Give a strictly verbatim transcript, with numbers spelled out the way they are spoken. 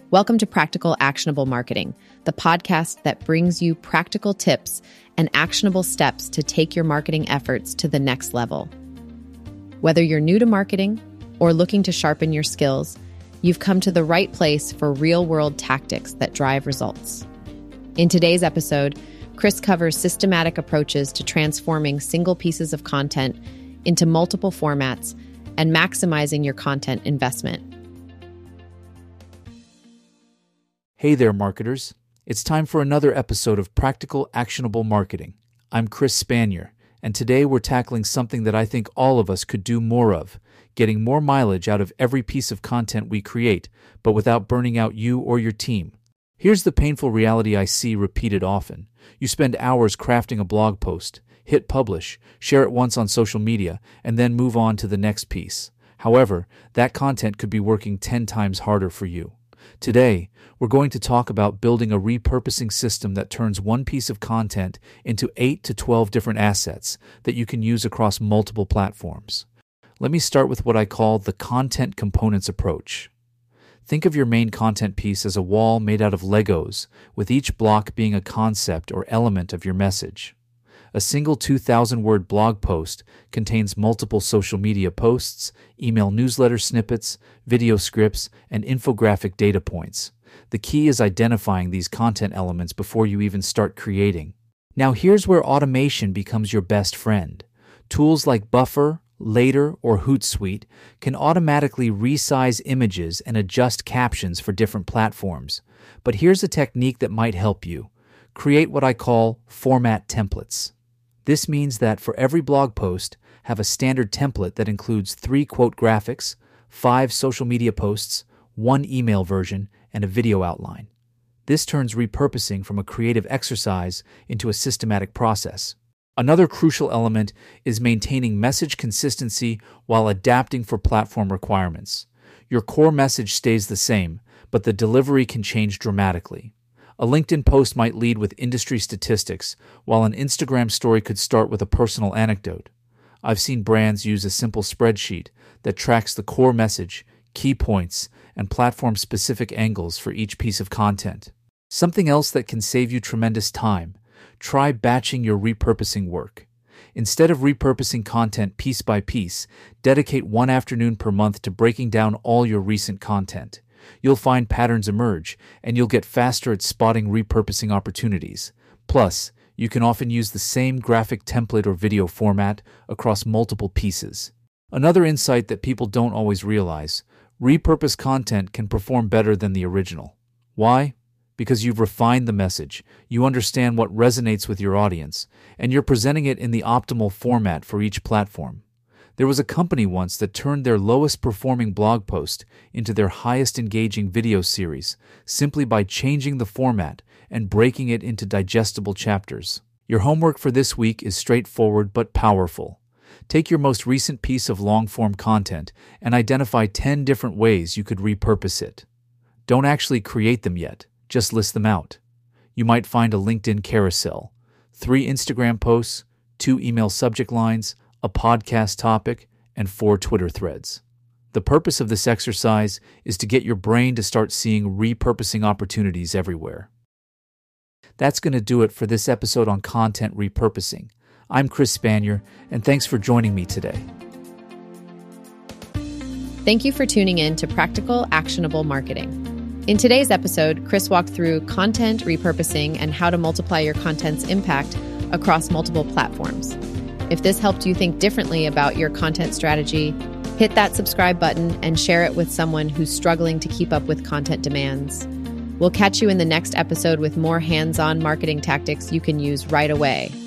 Welcome to Practical Actionable Marketing, the podcast that brings you practical tips and actionable steps to take your marketing efforts to the next level. Whether you're new to marketing or looking to sharpen your skills, you've come to the right place for real-world tactics that drive results. In today's episode, Chris covers systematic approaches to transforming single pieces of content into multiple formats and maximizing your content investment. Hey there, marketers. It's time for another episode of Practical Actionable Marketing. I'm Chris Spanier, and today we're tackling something that I think all of us could do more of, getting more mileage out of every piece of content we create, but without burning out you or your team. Here's the painful reality I see repeated often. You spend hours crafting a blog post, hit publish, share it once on social media, and then move on to the next piece. However, that content could be working ten times harder for you. Today, we're going to talk about building a repurposing system that turns one piece of content into eight to twelve different assets that you can use across multiple platforms. Let me start with what I call the content components approach. Think of your main content piece as a wall made out of Legos, with each block being a concept or element of your message. A single two thousand word blog post contains multiple social media posts, email newsletter snippets, video scripts, and infographic data points. The key is identifying these content elements before you even start creating. Now here's where automation becomes your best friend. Tools like Buffer, Later, or Hootsuite can automatically resize images and adjust captions for different platforms. But here's a technique that might help you. Create what I call format templates. This means that for every blog post, have a standard template that includes three quote graphics, five social media posts, one email version, and a video outline. This turns repurposing from a creative exercise into a systematic process. Another crucial element is maintaining message consistency while adapting for platform requirements. Your core message stays the same, but the delivery can change dramatically. A LinkedIn post might lead with industry statistics, while an Instagram story could start with a personal anecdote. I've seen brands use a simple spreadsheet that tracks the core message, key points, and platform-specific angles for each piece of content. Something else that can save you tremendous time: try batching your repurposing work. Instead of repurposing content piece by piece, dedicate one afternoon per month to breaking down all your recent content. You'll find patterns emerge, and you'll get faster at spotting repurposing opportunities. Plus, you can often use the same graphic template or video format across multiple pieces. Another insight that people don't always realize: repurposed content can perform better than the original. Why? Because you've refined the message, you understand what resonates with your audience, and you're presenting it in the optimal format for each platform. There was a company once that turned their lowest performing blog post into their highest engaging video series simply by changing the format and breaking it into digestible chapters. Your homework for this week is straightforward but powerful. Take your most recent piece of long-form content and identify ten different ways you could repurpose it. Don't actually create them yet, just list them out. You might find a LinkedIn carousel, three Instagram posts, two email subject lines, a podcast topic, and four Twitter threads. The purpose of this exercise is to get your brain to start seeing repurposing opportunities everywhere. That's going to do it for this episode on content repurposing. I'm Chris Spanier, and thanks for joining me today. Thank you for tuning in to Practical Actionable Marketing. In today's episode, Chris walked through content repurposing and how to multiply your content's impact across multiple platforms. If this helped you think differently about your content strategy, hit that subscribe button and share it with someone who's struggling to keep up with content demands. We'll catch you in the next episode with more hands-on marketing tactics you can use right away.